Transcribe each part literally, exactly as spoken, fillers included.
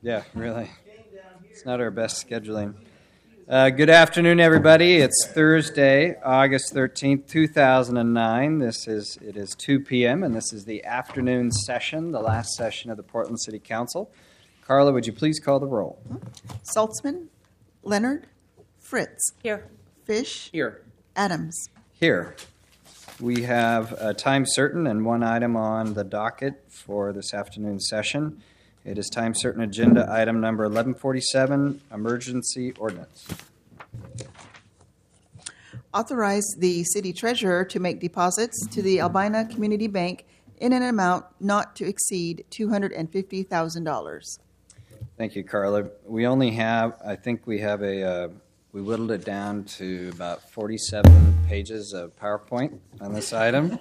Yeah, really. It's not our best scheduling. Uh, good afternoon, everybody. It's Thursday, August thirteenth, two thousand nine. This is it is two p.m. and this is the afternoon session, the last session of the Portland City Council. Carla, would you please call the roll? Saltzman, Leonard, Fritz. Here. Fish. Here. Adams. Here. We have a time certain and one item on the docket for this afternoon session. It is time certain agenda item number eleven forty-seven, emergency ordinance. Authorize the city treasurer to make deposits to the Albina Community Bank in an amount not to exceed two hundred fifty thousand dollars. Thank you, Carla. We only have, I think we have a, uh, we whittled it down to about forty-seven pages of PowerPoint on this item.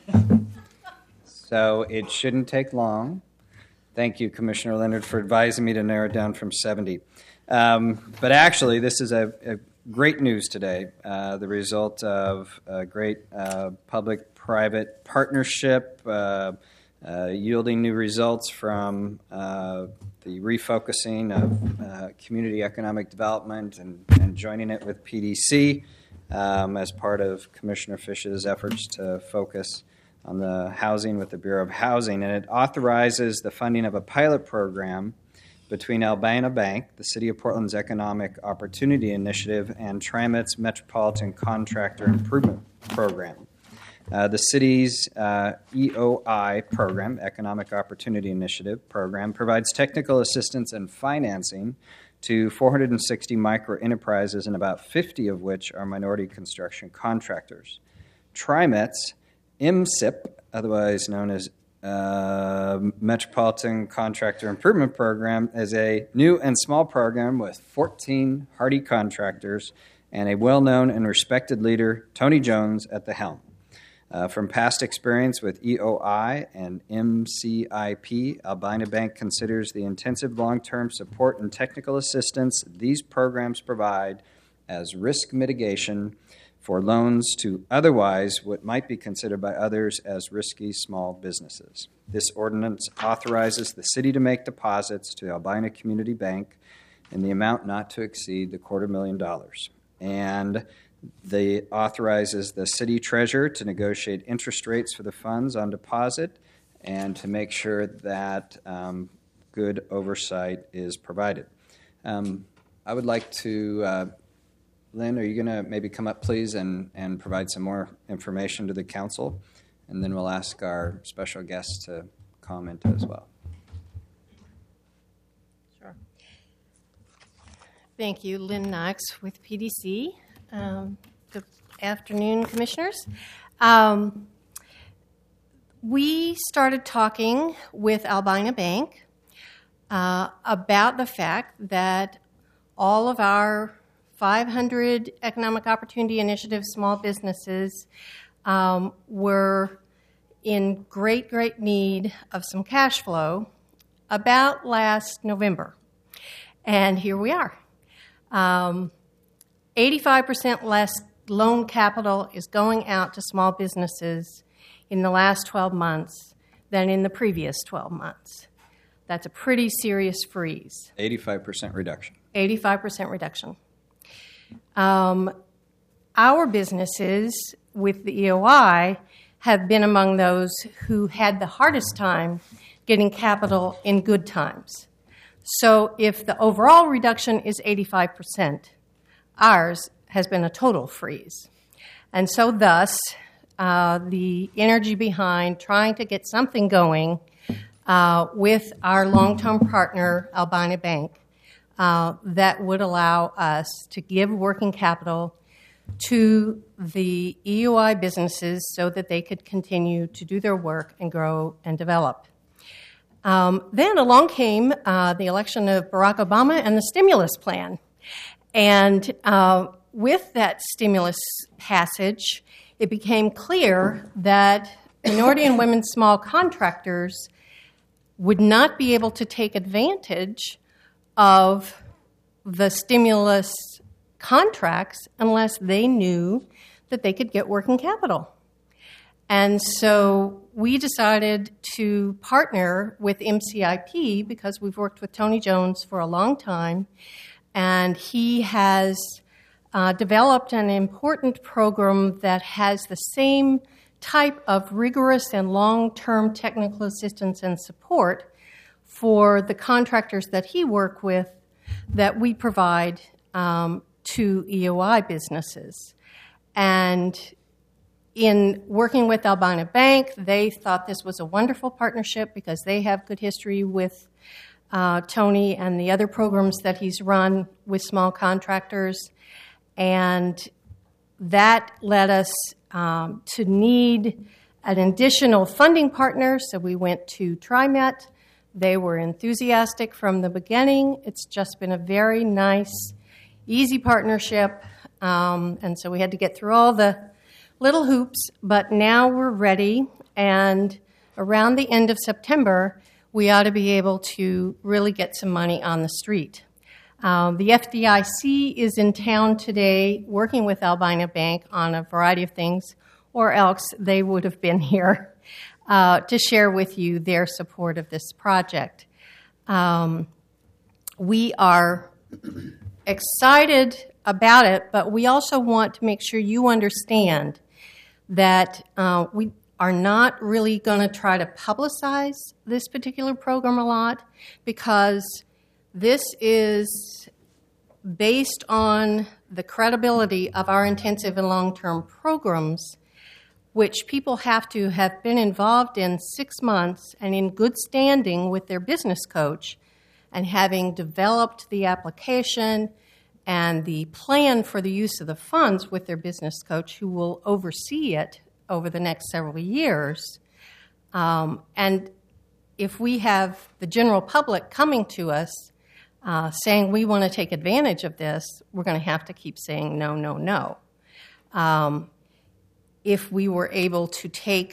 So it shouldn't take long. Thank you, Commissioner Leonard, for advising me to narrow it down from seventy. Um, but actually, this is a, a great news today, uh, the result of a great uh, public-private partnership uh, uh, yielding new results from uh, the refocusing of uh, community economic development and, and joining it with P D C um, as part of Commissioner Fish's efforts to focus on the housing with the Bureau of Housing, and it authorizes the funding of a pilot program between Albina Bank, the City of Portland's Economic Opportunity Initiative, and TriMet's Metropolitan Contractor Improvement Program. Uh, the city's uh, E O I program, Economic Opportunity Initiative program, provides technical assistance and financing to four hundred sixty micro-enterprises, and about fifty of which are minority construction contractors. TriMet's M S I P, otherwise known as uh, Metropolitan Contractor Improvement Program, is a new and small program with fourteen hardy contractors and a well-known and respected leader, Tony Jones, at the helm. Uh, from past experience with E O I and M C I P, Albina Bank considers the intensive long-term support and technical assistance these programs provide as risk mitigation for loans to otherwise what might be considered by others as risky small businesses. This ordinance authorizes the city to make deposits to Albina Community Bank in the amount not to exceed the quarter million dollars. And the authorizes the city treasurer to negotiate interest rates for the funds on deposit and to make sure that um, good oversight is provided. Um, I would like to uh, Lynn, are you going to maybe come up, please, and, and provide some more information to the council? And then we'll ask our special guests to comment as well. Sure. Thank you. Lynn Knox with P D C. Um, good afternoon, commissioners. Um, we started talking with Albina Bank uh, about the fact that all of our five hundred Economic Opportunity Initiative small businesses um, were in great, great need of some cash flow about last November. And here we are. Um, eighty-five percent less loan capital is going out to small businesses in the last twelve months than in the previous twelve months. That's a pretty serious freeze. eighty-five percent reduction. eighty-five percent reduction. Um, our businesses with the E O I have been among those who had the hardest time getting capital in good times. So if the overall reduction is eighty-five percent, ours has been a total freeze. And so thus, uh, the energy behind trying to get something going uh, with our long-term partner, Albina Bank, Uh, that would allow us to give working capital to the E O I businesses so that they could continue to do their work and grow and develop. Um, then along came uh, the election of Barack Obama and the stimulus plan. And uh, with that stimulus passage, it became clear that minority and women small contractors would not be able to take advantage of the stimulus contracts unless they knew that they could get working capital. And so we decided to partner with M C I P because we've worked with Tony Jones for a long time, and he has uh, developed an important program that has the same type of rigorous and long-term technical assistance and support for the contractors that he works with that we provide um, to E O I businesses. And in working with Albina Bank, they thought this was a wonderful partnership because they have good history with uh, Tony and the other programs that he's run with small contractors. And that led us um, to need an additional funding partner, so we went to TriMet. They were enthusiastic from the beginning. It's just been a very nice, easy partnership, um, and so we had to get through all the little hoops, but now we're ready, and around the end of September, we ought to be able to really get some money on the street. Um, the F D I C is in town today working with Albina Bank on a variety of things, or else they would have been here uh, to share with you their support of this project. Um, we are excited about it, but we also want to make sure you understand that uh, we are not really going to try to publicize this particular program a lot, because this is based on the credibility of our intensive and long-term programs, which people have to have been involved in six months and in good standing with their business coach, and having developed the application and the plan for the use of the funds with their business coach, who will oversee it over the next several years. Um, and if we have the general public coming to us uh, saying we want to take advantage of this, we're going to have to keep saying no, no, no. Um, if we were able to take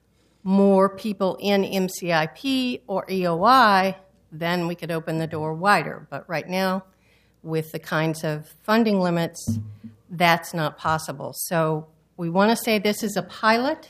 more people in M C I P or E O I, then we could open the door wider. But right now, with the kinds of funding limits, that's not possible. So we want to say this is a pilot,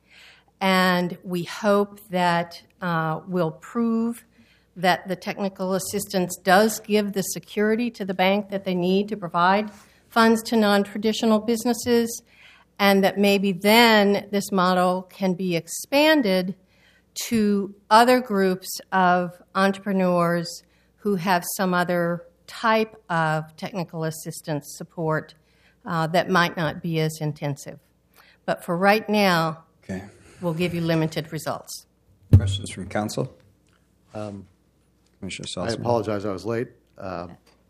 and we hope that uh, we'll prove that the technical assistance does give the security to the bank that they need to provide funds to non-traditional businesses, and that maybe then this model can be expanded to other groups of entrepreneurs who have some other type of technical assistance support uh, that might not be as intensive. But for right now, Okay. we'll give you limited results. Questions from council? Um, Commissioner I Salzman. apologize, I was late. Uh,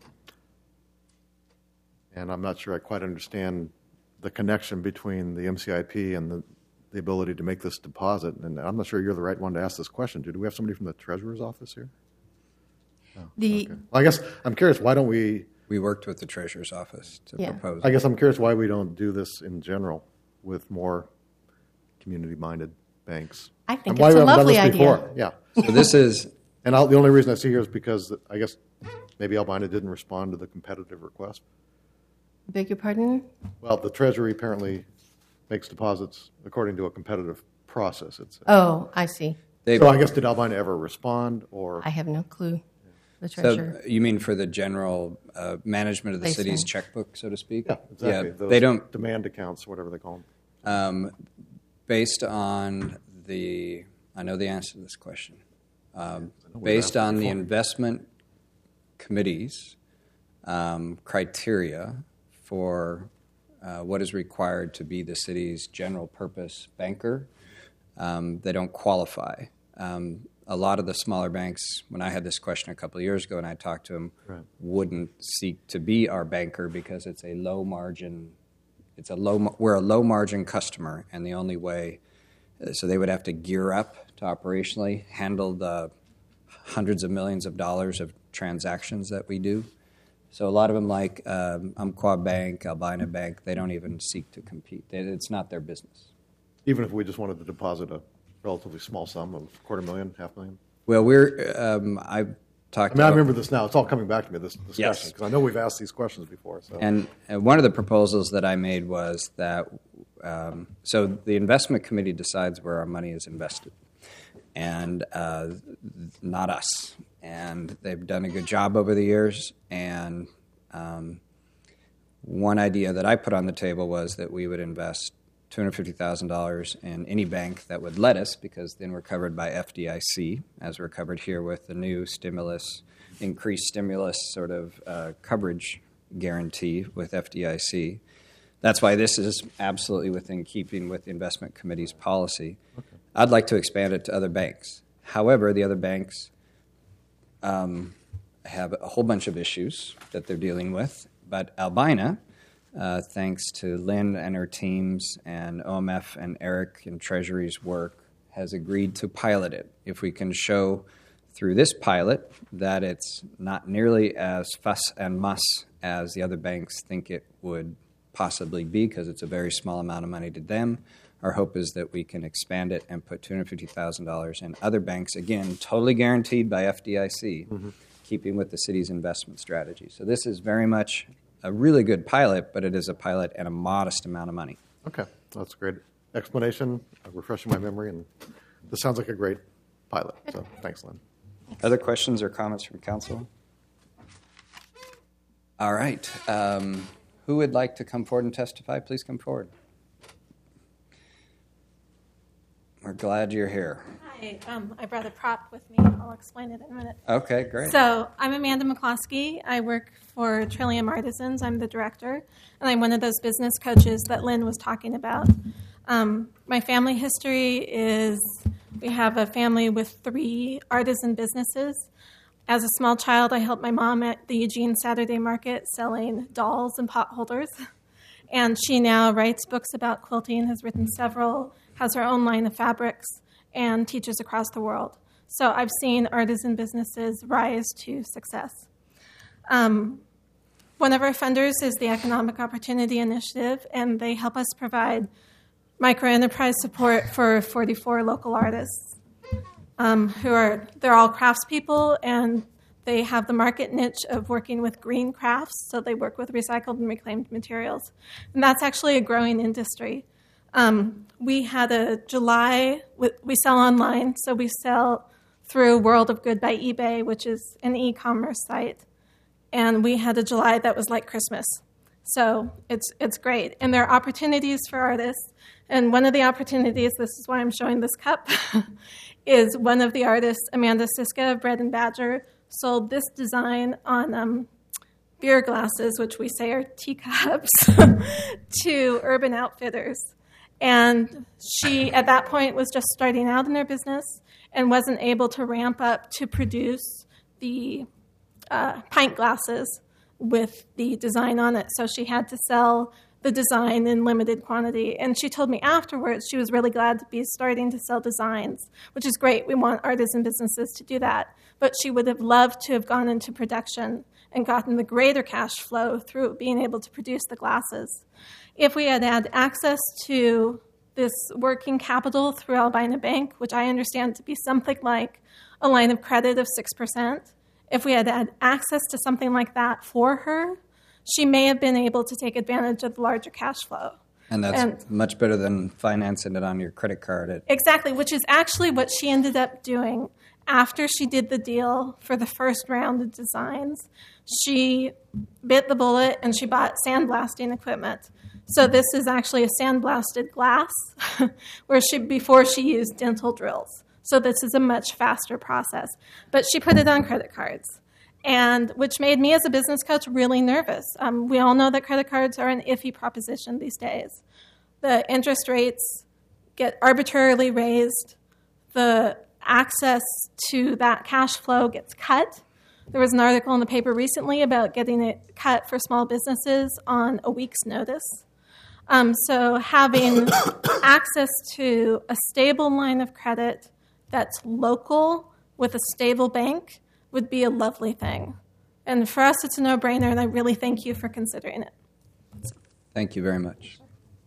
and I'm not sure I quite understand the connection between the M C I P and the, the ability to make this deposit. And I'm not sure you're the right one to ask this question. Do we have somebody from the treasurer's office here? Oh, The okay. Well, I guess I'm curious, why don't we, We worked with the treasurer's office to Yeah. propose. I guess I'm curious why we don't do this in general with more community-minded banks. I think And why it's we a haven't done lovely this idea. before. Yeah. So this is, And I'll, the only reason I see here is because I guess maybe Albina didn't respond to the competitive request. Beg your pardon? Well, the Treasury apparently makes deposits according to a competitive process. It's, Oh, I see. they, so I guess did Albina ever respond, or I have no clue. The so treasurer. you mean for the general uh, management of the Placement. city's checkbook, so to speak? yeah, exactly. Yeah, Those they don't, demand accounts, whatever they call them. um, based on the, I know the answer to this question. Um, we've based asked it on the before. investment committee's um, criteria for uh, what is required to be the city's general purpose banker, um, they don't qualify. Um, a lot of the smaller banks, when I had this question a couple of years ago and I talked to them, Right. wouldn't seek to be our banker because it's a low margin. It's a low. mar- We're a low margin customer, and the only way, so they would have to gear up to operationally handle the hundreds of millions of dollars of transactions that we do. So a lot of them, like um, Umpqua Bank, Albina Bank, they don't even seek to compete. They, it's not their business. Even if we just wanted to deposit a relatively small sum of quarter million, half million. Well, we're. Um, I've talked. I mean, I to- remember this now. It's all coming back to me, this discussion, Yes. because I know we've asked these questions before. So. And, and one of the proposals that I made was that um, so the investment committee decides where our money is invested, and uh, not us. And they've done a good job over the years. And um, one idea that I put on the table was that we would invest two hundred fifty thousand dollars in any bank that would let us, because then we're covered by F D I C, as we're covered here with the new stimulus, increased stimulus sort of uh, coverage guarantee with F D I C. That's why this is absolutely within keeping with the investment committee's policy. Okay. I'd like to expand it to other banks. However, the other banks um, have a whole bunch of issues that they're dealing with, but Albina, Uh, thanks to Lynn and her teams and O M F and Eric and Treasury's work, has agreed to pilot it. If we can show through this pilot that it's not nearly as fuss and muss as the other banks think it would possibly be, because it's a very small amount of money to them, our hope is that we can expand it and put two hundred fifty thousand dollars in other banks, again, totally guaranteed by F D I C, mm-hmm. keeping with the city's investment strategy. So this is very much a really good pilot, but it is a pilot at a modest amount of money. Okay, that's a great explanation, uh, refreshing my memory, and this sounds like a great pilot. So thanks, Lynn. Other questions or comments from council? All right. Um, who would like to come forward and testify? Please come forward. We're glad you're here. Hi, um, I brought a prop with me. I'll explain it in a minute. Okay, great. So I'm Amanda McCloskey. I work for Trillium Artisans. I'm the director, and I'm one of those business coaches that Lynn was talking about. Um, my family history is we have a family with three artisan businesses. As a small child, I helped my mom at the Eugene Saturday Market selling dolls and pot holders. And she now writes books about quilting, has written several, has her own line of fabrics, and teaches across the world. So I've seen artisan businesses rise to success. Um, one of our funders is the Economic Opportunity Initiative, and they help us provide microenterprise support for forty-four local artists um, who are, they're all craftspeople, and they have the market niche of working with green crafts, so they work with recycled and reclaimed materials. And that's actually a growing industry. Um, we had a July, we sell online, so we sell through World of Good by eBay, which is an e-commerce site. And we had a July that was like Christmas. So it's it's great. And there are opportunities for artists. And one of the opportunities, this is why I'm showing this cup, is one of the artists, Amanda Siska of Bread and Badger, sold this design on um, beer glasses, which we say are teacups, to Urban Outfitters. And she, at that point, was just starting out in her business and wasn't able to ramp up to produce the uh, pint glasses with the design on it. So she had to sell the design in limited quantity. And she told me afterwards she was really glad to be starting to sell designs, which is great. We want artisan businesses to do that. But she would have loved to have gone into production and gotten the greater cash flow through being able to produce the glasses. If we had had access to this working capital through Albina Bank, which I understand to be something like a line of credit of six percent, if we had had access to something like that for her, she may have been able to take advantage of the larger cash flow. And that's and, much better than financing it on your credit card. At- exactly, which is actually what she ended up doing after she did the deal for the first round of designs. She bit the bullet and she bought sandblasting equipment. So this is actually a sandblasted glass where she before she used dental drills. So this is a much faster process. But she put it on credit cards, and which made me as a business coach really nervous. Um, we all know that credit cards are an iffy proposition these days. The interest rates get arbitrarily raised. The access to that cash flow gets cut. There was an article in the paper recently about getting it cut for small businesses on a week's notice. Um, so having access to a stable line of credit that's local with a stable bank would be a lovely thing. And for us, it's a no-brainer, and I really thank you for considering it. Thank you very much.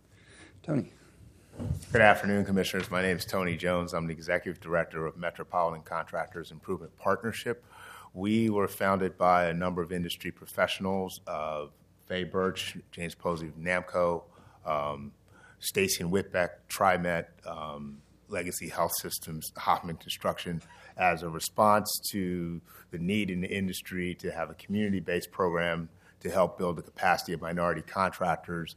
Tony. Good afternoon, Commissioners. My name is Tony Jones. I'm the Executive Director of Metropolitan Contractors Improvement Partnership. We were founded by a number of industry professionals, uh, Faye Birch, James Posey of NAMCO, um, Stacy and Whitbeck, TriMet, um, Legacy Health Systems, Hoffman Construction, as a response to the need in the industry to have a community-based program to help build the capacity of minority contractors,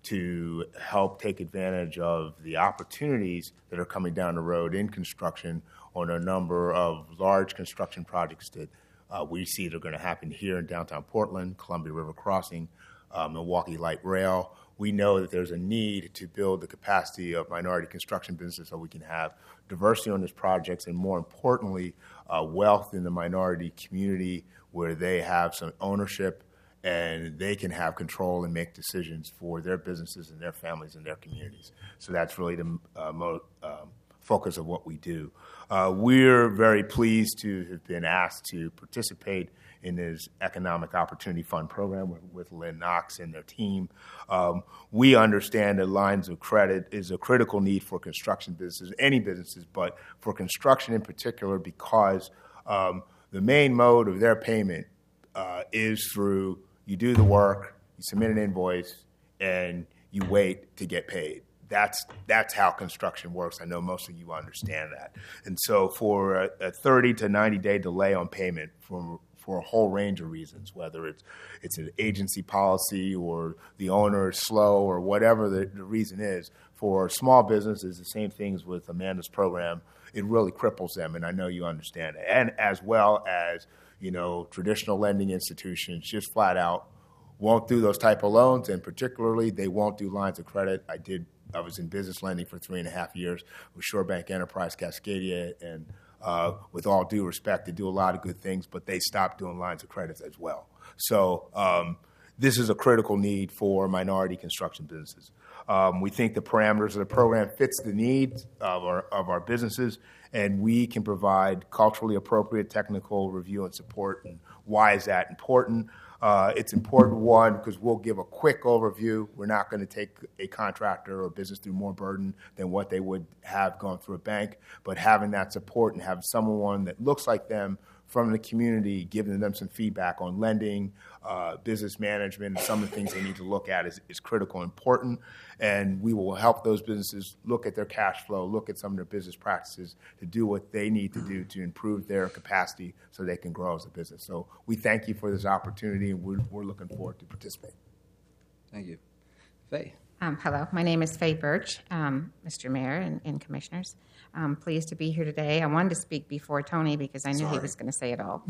to help take advantage of the opportunities that are coming down the road in construction on a number of large construction projects that uh, we see that are going to happen here in downtown Portland, Columbia River Crossing, uh, Milwaukee Light Rail. We know that there's a need to build the capacity of minority construction businesses so we can have diversity on these projects and, more importantly, uh, wealth in the minority community where they have some ownership and they can have control and make decisions for their businesses and their families and their communities. So that's really the uh, mo- um, focus of what we do. Uh, we're very pleased to have been asked to participate in this Economic Opportunity Fund program with, with Lynn Knox and their team. Um, we understand that lines of credit is a critical need for construction businesses, any businesses, but for construction in particular because um, the main mode of their payment uh, is through you do the work, you submit an invoice, and you wait to get paid. That's that's how construction works. I know most of you understand that. And so for a, a thirty to ninety day delay on payment for for a whole range of reasons, whether it's it's an agency policy or the owner is slow or whatever the, the reason is, for small businesses, the same things with Amanda's program, it really cripples them, and I know you understand it. And as well as, you know, traditional lending institutions just flat out won't do those type of loans, and particularly they won't do lines of credit. I did. I was in business lending for three and a half years with ShoreBank Enterprise Cascadia, and uh, with all due respect, they do a lot of good things, but they stopped doing lines of credit as well. So um, this is a critical need for minority construction businesses. Um, we think the parameters of the program fits the needs of our, of our businesses, and we can provide culturally appropriate technical review and support. And why is that important? Uh, it's important, one, because we'll give a quick overview. We're not going to take a contractor or business through more burden than what they would have gone through a bank, but having that support and having someone that looks like them from the community, giving them some feedback on lending, uh, business management, and some of the things they need to look at is, is critical and important. And we will help those businesses look at their cash flow, look at some of their business practices to do what they need to do to improve their capacity so they can grow as a business. So we thank you for this opportunity, and we're, we're looking forward to participating. Thank you. Faye. Um, hello, my name is Faye Birch, um, Mister Mayor and, and Commissioners. I'm pleased to be here today. I wanted to speak before Tony because I knew Sorry. he was going to say it all.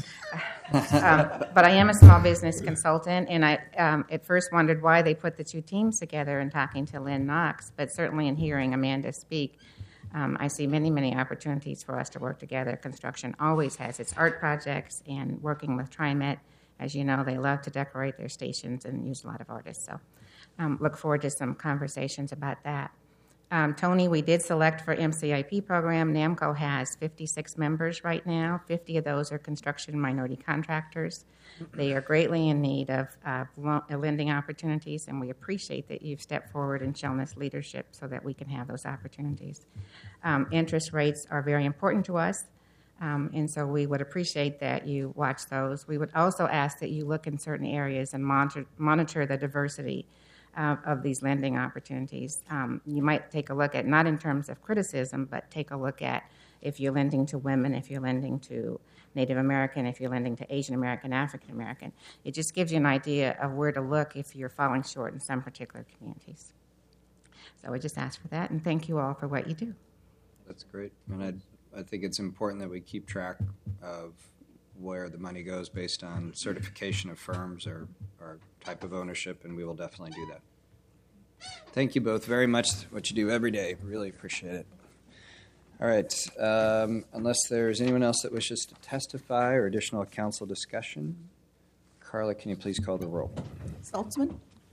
um, but I am a small business consultant, and I um, at first wondered why they put the two teams together and talking to Lynn Knox, but certainly in hearing Amanda speak, um, I see many, many opportunities for us to work together. Construction always has its art projects, and working with TriMet, as you know, they love to decorate their stations and use a lot of artists. So Um, look forward to some conversations about that. Um, Tony, we did select for M C I P program. NAMCO has fifty-six members right now. fifty of those are construction minority contractors. They are greatly in need of uh, lending opportunities, and we appreciate that you've stepped forward and shown us leadership so that we can have those opportunities. Um, interest rates are very important to us. Um, and so we would appreciate that you watch those. We would also ask that you look in certain areas and monitor, monitor the diversity Uh, of these lending opportunities. Um, you might take a look at, not in terms of criticism, but take a look at if you're lending to women, if you're lending to Native American, if you're lending to Asian American, African American. It just gives you an idea of where to look if you're falling short in some particular communities. So I just ask for that, and thank you all for what you do. That's great. And I, I think it's important that we keep track of where the money goes based on certification of firms or, or type of ownership, and we will definitely do that. Thank you both very much, what you do every day. Really appreciate it. All right. Um, unless there's anyone else that wishes to testify or additional council discussion, Carla, can you please call the roll? Saltzman?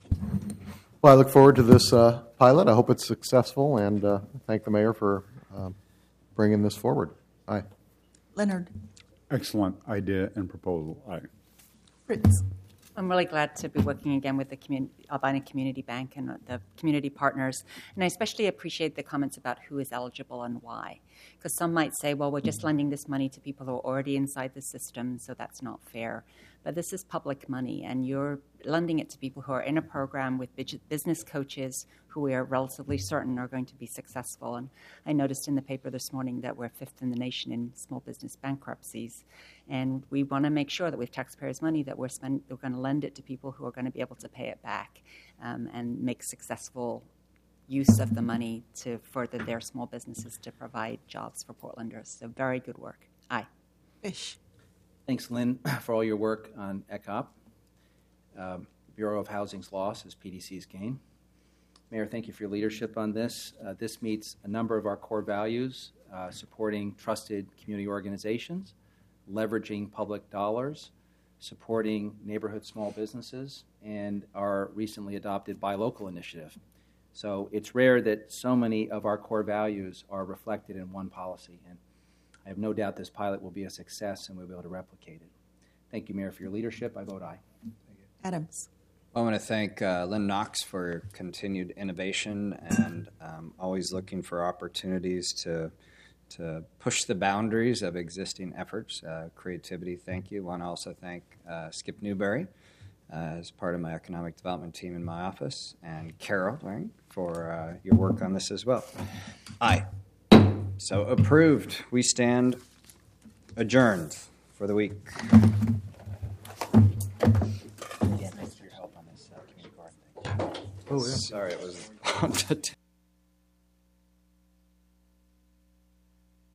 Well, I look forward to this uh, pilot. I hope it's successful, and uh, thank the mayor for uh, bringing this forward. Aye. Leonard? Excellent idea and proposal. Aye. Fritz? I'm really glad to be working again with the commun- Albina Community Bank and the community partners. And I especially appreciate the comments about who is eligible and why. Because some might say, well, we're just lending this money to people who are already inside the system, so that's not fair. But this is public money, and you're lending it to people who are in a program with business coaches who we are relatively certain are going to be successful. And I noticed in the paper this morning that we're fifth in the nation in small business bankruptcies. And we want to make sure that with taxpayers' money that we're, spend, we're going to lend it to people who are going to be able to pay it back um, and make successful use of the money to further their small businesses to provide jobs for Portlanders. So very good work. Aye. Fish. Thanks, Lynn, for all your work on E C O P. Um, Bureau of Housing's loss is P D C's gain. Mayor, thank you for your leadership on this. Uh, this meets a number of our core values, uh, supporting trusted community organizations, leveraging public dollars, supporting neighborhood small businesses, and our recently adopted Buy Local initiative. So it's rare that so many of our core values are reflected in one policy, and I have no doubt this pilot will be a success and we'll be able to replicate it. Thank you, Mayor, for your leadership. I vote aye. Adams. I want to thank uh, Lynn Knox for continued innovation and um, always looking for opportunities to to push the boundaries of existing efforts. Uh, creativity, thank you. I want to also thank uh, Skip Newberry uh, as part of my economic development team in my office, and Carol Waring for uh, your work on this as well. Aye. So approved. We stand adjourned for the week. Yeah, thanks for your help on this uh, community garden thing. Oh, yeah. Sorry, it was